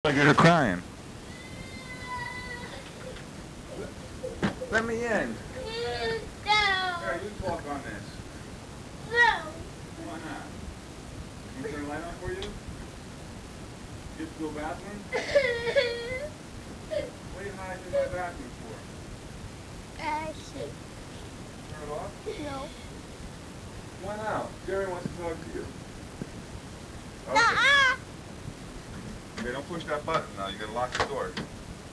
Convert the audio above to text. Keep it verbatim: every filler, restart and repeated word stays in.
Like you're crying. Let me in. No. Here, you talk on this. No. Why not? Can you turn the light on for you? You have to go to the bathroom? What are you hiding in my bathroom for? I see. Turn it off? No. Why not? Jerry wants to talk to you. Okay. Ah. Okay, don't push that button now. You gotta lock the door.